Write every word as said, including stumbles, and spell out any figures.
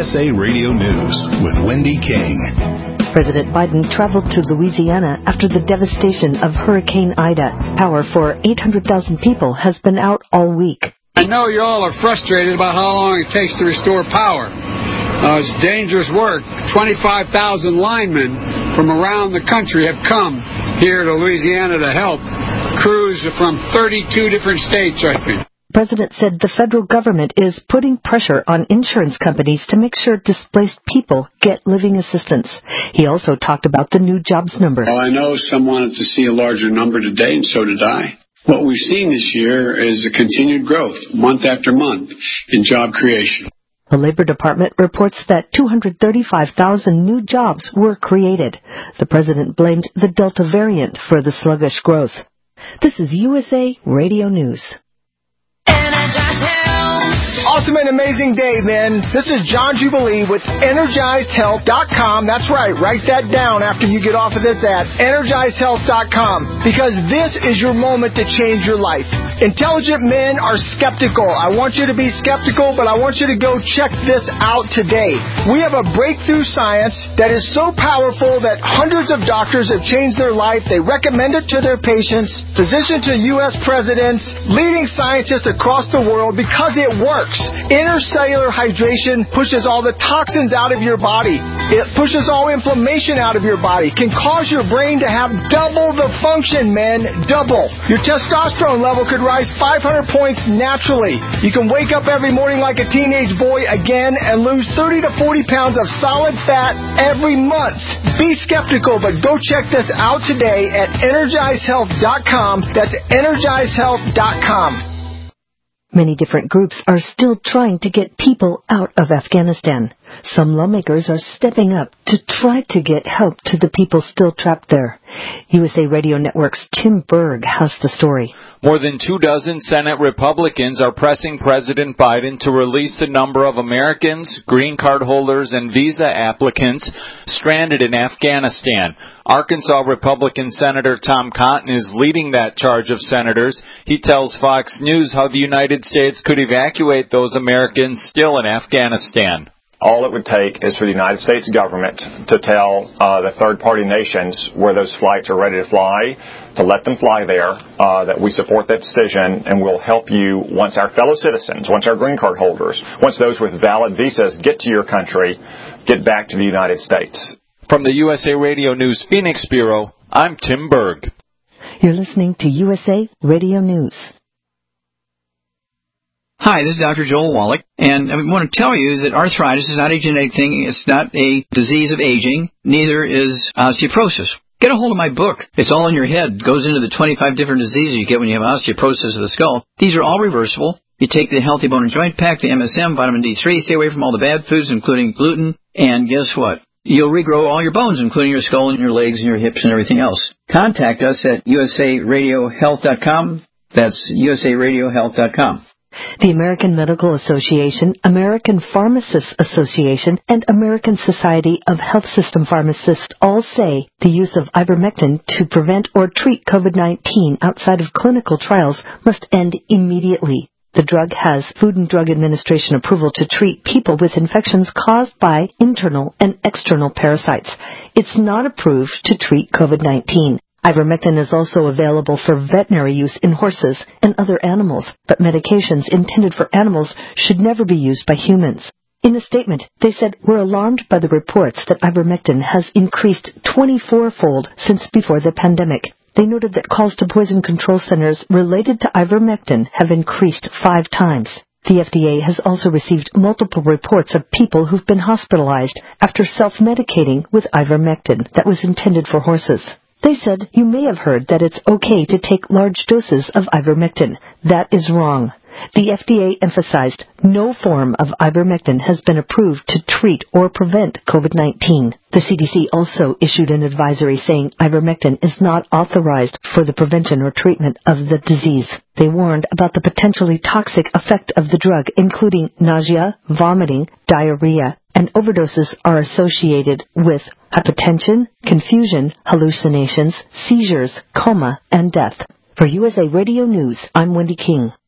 S A Radio News with Wendy King. President Biden traveled to Louisiana after the devastation of Hurricane Ida. Power for eight hundred thousand people has been out all week. I know you all are frustrated about how long it takes to restore power. Uh, it's dangerous work. twenty-five thousand linemen from around the country have come here to Louisiana to help. Crews from thirty-two different states, I think. The President said the federal government is putting pressure on insurance companies to make sure displaced people get living assistance. He also talked about the new jobs numbers. Well, I know some wanted to see a larger number today, and so did I. What we've seen this year is a continued growth, month after month, in job creation. The Labor Department reports that two hundred thirty-five thousand new jobs were created. The President blamed the Delta variant for the sluggish growth. This is U S A Radio News. Awesome and amazing day, man. This is John Jubilee with Energized Health dot com. That's right. Write that down after you get off of this at Energized Health dot com, because this is your moment to change your life. Intelligent men are skeptical. I want you to be skeptical, but I want you to go check this out today. We have a breakthrough science that is so powerful that hundreds of doctors have changed their life. They recommend it to their patients, physicians to U S presidents, leading scientists across the world, because it works. Intercellular hydration pushes all the toxins out of your body. It pushes all inflammation out of your body. Can cause your brain to have double the function, man. Double. Your testosterone level could rise five hundred points naturally. You can wake up every morning like a teenage boy again and lose thirty to forty pounds of solid fat every month. Be skeptical, but go check this out today at Energized Health dot com. That's Energized Health dot com. Many different groups are still trying to get people out of Afghanistan. Some lawmakers are stepping up to try to get help to the people still trapped there. U S A Radio Network's Tim Berg has the story. More than two dozen Senate Republicans are pressing President Biden to release the number of Americans, green card holders, and visa applicants stranded in Afghanistan. Arkansas Republican Senator Tom Cotton is leading that charge of senators. He tells Fox News how the United States could evacuate those Americans still in Afghanistan. All it would take is for the United States government to tell uh, the third-party nations where those flights are ready to fly, to let them fly there, uh, that we support that decision, and we'll help you once our fellow citizens, once our green card holders, once those with valid visas get to your country, get back to the United States. From the U S A Radio News Phoenix Bureau, I'm Tim Berg. You're listening to U S A Radio News. Hi, this is Doctor Joel Wallach, and I want to tell you that arthritis is not a genetic thing. It's not a disease of aging. Neither is osteoporosis. Get a hold of my book. It's all in your head. It goes into the twenty-five different diseases you get when you have osteoporosis of the skull. These are all reversible. You take the Healthy Bone and Joint Pack, the M S M, vitamin D three, stay away from all the bad foods, including gluten, and guess what? You'll regrow all your bones, including your skull and your legs and your hips and everything else. Contact us at U S A Radio Health dot com. That's U S A Radio Health dot com. The American Medical Association, American Pharmacists Association, and American Society of Health System Pharmacists all say the use of ivermectin to prevent or treat COVID nineteen outside of clinical trials must end immediately. The drug has Food and Drug Administration approval to treat people with infections caused by internal and external parasites. It's not approved to treat COVID nineteen. Ivermectin is also available for veterinary use in horses and other animals, but medications intended for animals should never be used by humans. In a statement, they said, "We're alarmed by the reports that ivermectin has increased twenty-four-fold since before the pandemic." They noted that calls to poison control centers related to ivermectin have increased five times. The F D A has also received multiple reports of people who've been hospitalized after self-medicating with ivermectin that was intended for horses. They said, "You may have heard that it's okay to take large doses of ivermectin. That is wrong." The F D A emphasized no form of ivermectin has been approved to treat or prevent COVID nineteen. The C D C also issued an advisory saying ivermectin is not authorized for the prevention or treatment of the disease. They warned about the potentially toxic effect of the drug, including nausea, vomiting, diarrhea, and overdoses are associated with hypotension, confusion, hallucinations, seizures, coma, and death. For U S A Radio News, I'm Wendy King.